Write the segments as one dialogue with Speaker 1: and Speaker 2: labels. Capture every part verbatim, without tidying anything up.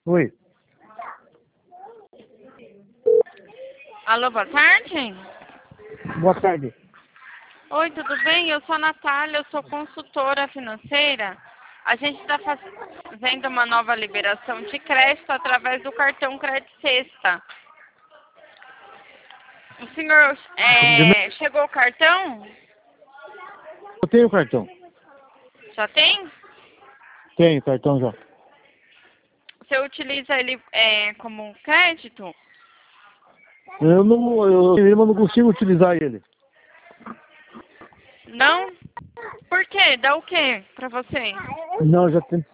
Speaker 1: Oi.
Speaker 2: Alô, boa tarde.
Speaker 1: Boa tarde.
Speaker 2: Oi, tudo bem? Eu sou a Natália, eu sou consultora financeira. A gente está fazendo uma nova liberação de crédito através do cartão Crédito Sexta. O senhor é, chegou o cartão?
Speaker 1: Eu tenho cartão.
Speaker 2: Já tem?
Speaker 1: Tenho cartão já.
Speaker 2: Você utiliza ele é, como crédito?
Speaker 1: Eu não, eu, eu não consigo utilizar ele.
Speaker 2: Não? Por quê? Dá o quê pra você?
Speaker 1: Não, já tem.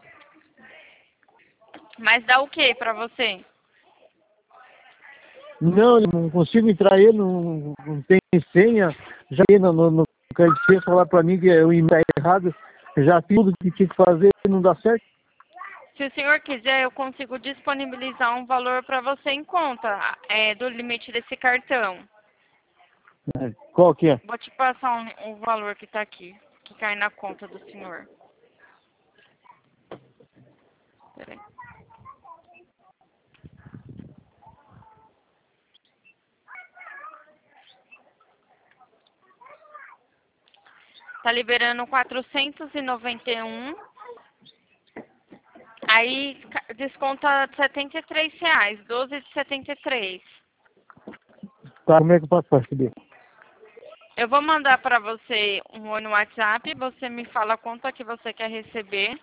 Speaker 2: Mas dá o quê pra você?
Speaker 1: Não, eu não consigo entrar ele, não, não tem senha. Já ia no, no, no crédito Sexta falar pra mim que o e-mail tá errado. Já fiz tudo que tinha que fazer e não dá certo.
Speaker 2: Se o senhor quiser, eu consigo disponibilizar um valor para você em conta é, do limite desse cartão.
Speaker 1: Qual que é?
Speaker 2: Vou te passar um, o valor que está aqui, que cai na conta do senhor. Peraí. Tá liberando quatrocentos e noventa e um. Aí desconta setenta e três reais, doze de setenta e três.
Speaker 1: Tá, como é que eu posso perceber?
Speaker 2: Eu vou mandar para você um oi no WhatsApp, você me fala quanto é que você quer receber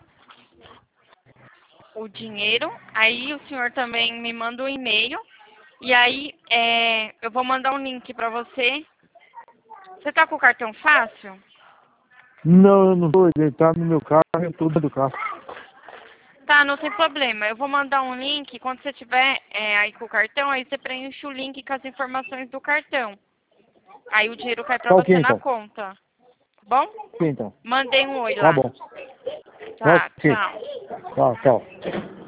Speaker 2: o dinheiro. Aí o senhor também me manda um e-mail. E aí é, eu vou mandar um link para você. Você tá com o cartão fácil?
Speaker 1: Não, eu não tô. Ele tá no meu carro, eu tô dentro do carro.
Speaker 2: Tá, não tem problema. Eu vou mandar um link. Quando você tiver é, aí com o cartão, aí você preenche o link com as informações do cartão. Aí o dinheiro cai pra
Speaker 1: Tá
Speaker 2: você
Speaker 1: ok,
Speaker 2: na
Speaker 1: então.
Speaker 2: conta. Tá bom?
Speaker 1: Ok, então.
Speaker 2: Mandei um oi
Speaker 1: Tá
Speaker 2: lá.
Speaker 1: bom.
Speaker 2: Tá,
Speaker 1: Ok.
Speaker 2: tchau.
Speaker 1: Tá, tchau.